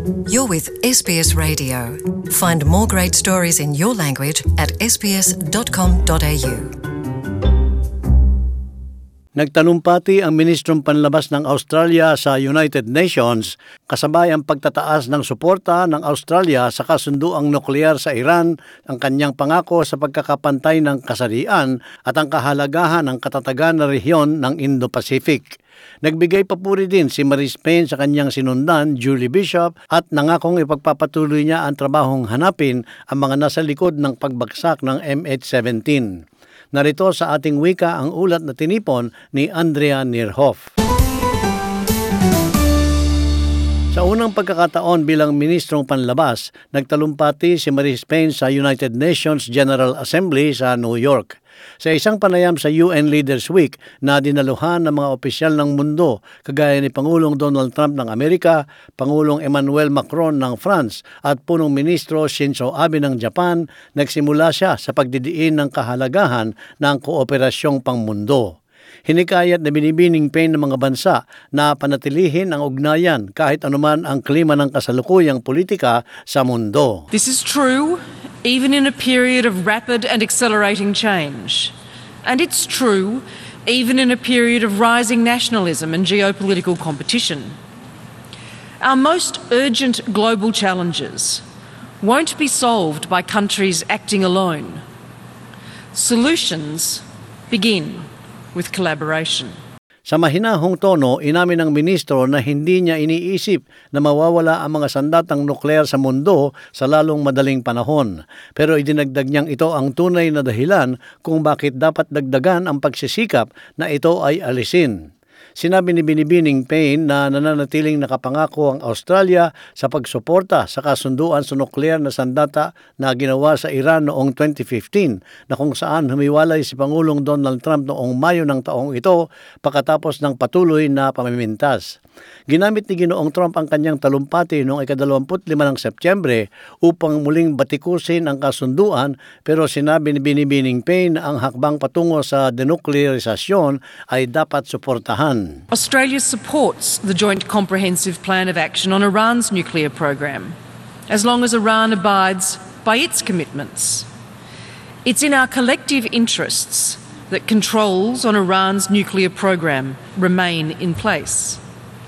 You're with SBS Radio. Find more great stories in your language at sbs.com.au. Nagtalumpati ang Ministrong Panlabas ng Australia sa United Nations kasabay ang pagtataas ng suporta ng Australia sa kasunduang nuklear sa Iran, ang kanyang pangako sa pagkakapantay ng kasarian at ang kahalagahan ng katatagan na rehiyon ng Indo-Pacific. Nagbigay papuri din si Marise Payne sa kanyang sinundan, Julie Bishop, at nangakong ipagpapatuloy niya ang trabahong hanapin ang mga nasa likod ng pagbagsak ng MH17. Narito sa ating wika ang ulat na tinipon ni Andrea Nierhoff. Sa unang pagkakataon bilang Ministrong Panlabas, nagtalumpati si Marise Payne sa United Nations General Assembly sa New York. Sa isang panayam sa UN Leaders Week na dinaluhan ng mga opisyal ng mundo kagaya ni Pangulong Donald Trump ng Amerika, Pangulong Emmanuel Macron ng France at Punong Ministro Shinzo Abe ng Japan, nagsimula siya sa pagdidiin ng kahalagahan ng kooperasyong pangmundo. Hinikayat na binibining Payne ng mga bansa na panatilihin ang ugnayan kahit anuman ang klima ng kasalukuyang politika sa mundo. This is true even in a period of rapid and accelerating change. And it's true even in a period of rising nationalism and geopolitical competition. Our most urgent global challenges won't be solved by countries acting alone. Solutions begin with collaboration. Sa mahinahong tono, inamin ng ministro na hindi niya iniisip na mawawala ang mga sandatang nuklear sa mundo sa lalong madaling panahon. Pero idinagdag niyang ito ang tunay na dahilan kung bakit dapat dagdagan ang pagsisikap na ito ay alisin. Sinabi ni Binibining Payne na nananatiling nakapangako ang Australia sa pagsuporta sa kasunduan sa nuklear na sandata na ginawa sa Iran noong 2015 na kung saan humiwalay si Pangulong Donald Trump noong Mayo ng taong ito pagkatapos ng patuloy na pamimintas. Ginamit ni Ginoong Trump ang kanyang talumpati noong ika-25 ng Setyembre upang muling batikusin ang kasunduan, pero sinabi ni Binibining Payne na ang hakbang patungo sa denuclearisasyon ay dapat suportahan. Australia supports the Joint Comprehensive Plan of Action on Iran's nuclear program, as long as Iran abides by its commitments. It's in our collective interests that controls on Iran's nuclear program remain in place.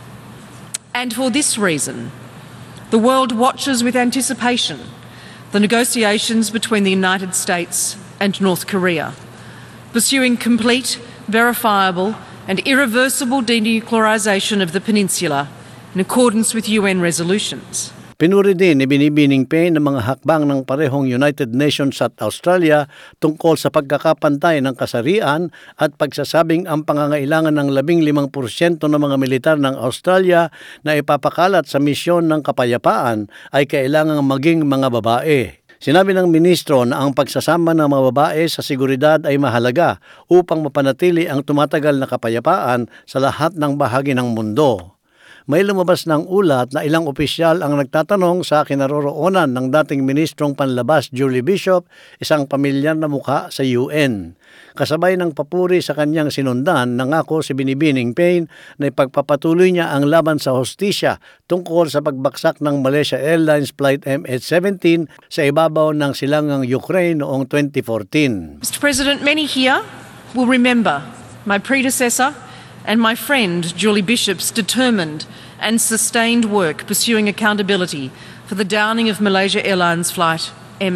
And for this reason, the world watches with anticipation the negotiations between the United States and North Korea, pursuing complete, verifiable and irreversible denuclearisation of the peninsula in accordance with UN resolutions. Pinuri din ni Binibining Payne ng mga hakbang ng parehong United Nations at Australia tungkol sa pagkakapantay ng kasarian at pagsasabing ang pangangailangan ng 15% ng mga militar ng Australia na ipapakalat sa misyon ng kapayapaan ay kailangang maging mga babae. Sinabi ng ministro na ang pagsasama ng mga babae sa seguridad ay mahalaga upang mapanatili ang tumatagal na kapayapaan sa lahat ng bahagi ng mundo. May lumabas ng ulat na ilang opisyal ang nagtatanong sa kinaroroonan ng dating Ministrong Panlabas Julie Bishop, isang pamilyar na mukha sa UN. Kasabay ng papuri sa kanyang sinundan, nangako si Binibining Payne na ipagpapatuloy niya ang laban sa hustisya tungkol sa pagbagsak ng Malaysia Airlines Flight MH17 sa ibabaw ng silangang Ukraine noong 2014. Mr. President, many here will remember my predecessor and my friend Julie Bishop's determined and sustained work pursuing accountability for the downing of Malaysia Airlines flight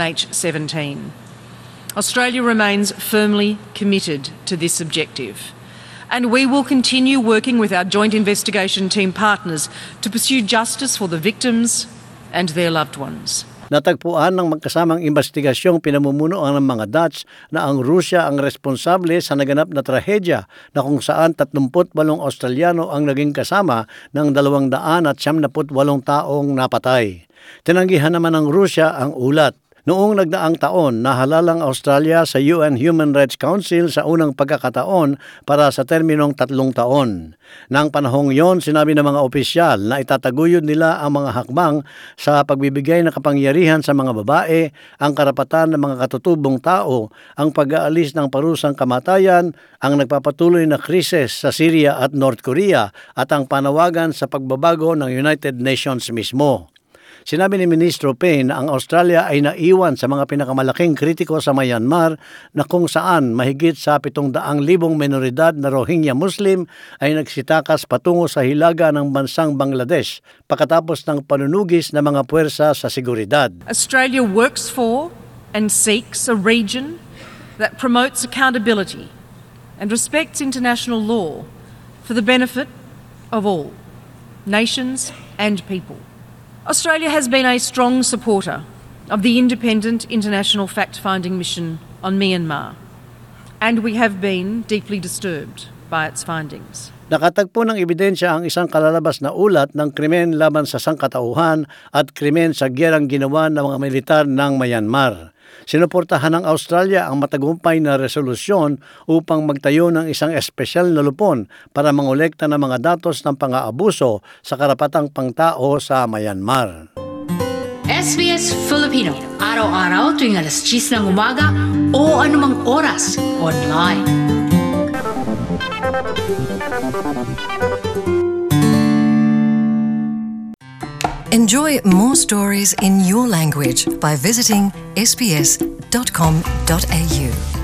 MH17. Australia remains firmly committed to this objective, and we will continue working with our joint investigation team partners to pursue justice for the victims and their loved ones. Natagpuan ng magkasamang investigasyong pinamumunuan ng mga Dutch na ang Rusya ang responsable sa naganap na trahedya na kung saan 38 Australiano ang naging kasama ng 278 taong napatay. Tinanggihan naman ng Rusya ang ulat. Noong nagdaang taon, nahalalang Australia sa UN Human Rights Council sa unang pagkakataon para sa terminong 3 taon. Nang panahong yon, sinabi ng mga opisyal na itataguyod nila ang mga hakbang sa pagbibigay ng kapangyarihan sa mga babae, ang karapatan ng mga katutubong tao, ang pag-aalis ng parusang kamatayan, ang nagpapatuloy na krisis sa Syria at North Korea, at ang panawagan sa pagbabago ng United Nations mismo. Sinabi ni Ministro Payne na ang Australia ay naiwan sa mga pinakamalaking kritiko sa Myanmar na kung saan mahigit sa 700,000 minoridad na Rohingya Muslim ay nagsitakas patungo sa hilaga ng bansang Bangladesh pagkatapos ng panunugis ng mga puwersa sa seguridad. Australia works for and seeks a region that promotes accountability and respects international law for the benefit of all, nations and people. Australia has been a strong supporter of the independent international fact-finding mission on Myanmar, and we have been deeply disturbed by its findings. Nakatagpo ng ebidensya ang isang kalalabas na ulat ng krimen laban sa sangkatauhan at krimen sa gyerang ginawa ng mga militar ng Myanmar. Sinuportahan ng Australia ang matagumpay na resolusyon upang magtayo ng isang espesyal na lupon para mangolekta ng mga datos ng pang-aabuso sa karapatang pangtao sa Myanmar. SBS Filipino, araw-araw tuwing alas 10 ng umaga o anumang oras online. Enjoy more stories in your language by visiting sbs.com.au.